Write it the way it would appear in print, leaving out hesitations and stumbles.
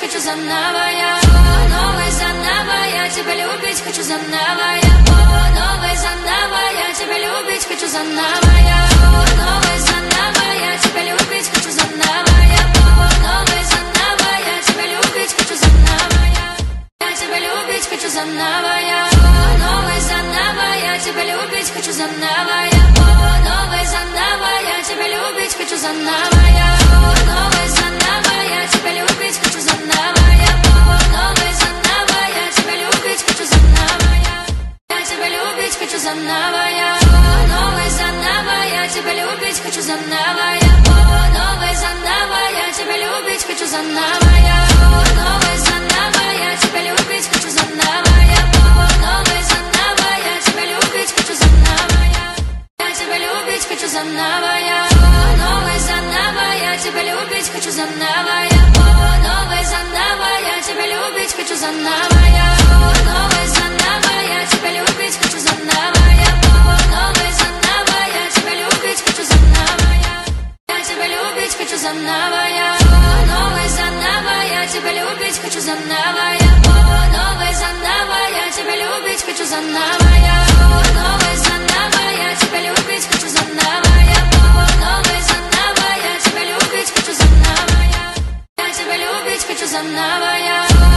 хочу заново я. О, новый заново я тебя любить хочу заново я. О, новый заново я тебя любить хочу заново я. О, новый заново я тебя любить хочу заново я. О, новый заново я тебя любить хочу заново я. Я тебя любить хочу заново я. О, новый заново я тебя любить хочу заново я. О, новый заново я тебя любить хочу заново я. О, новый заново я тебя любить хочу заново я. О, новый заново я тебя любить хочу заново я. Я тебя любить хочу заново я. О, новый заново я тебя любить хочу заново я. О, новый заново я тебя любить хочу заново я. О, новый заново я тебя любить хочу заново я. О, новый заново я тебя любить хочу заново я. Я тебя любить хочу заново я. О, новый заново я тебя любить хочу заново я. О, новый заново я тебя любить хочу заново я. О, новый заново я тебя любить хочу заново я. О, новый заново я тебя любить хочу заново я. Я тебя любить хочу заново я. О, новый заново я тебя любить хочу заново я. О, новый заново я тебя любить хочу заново.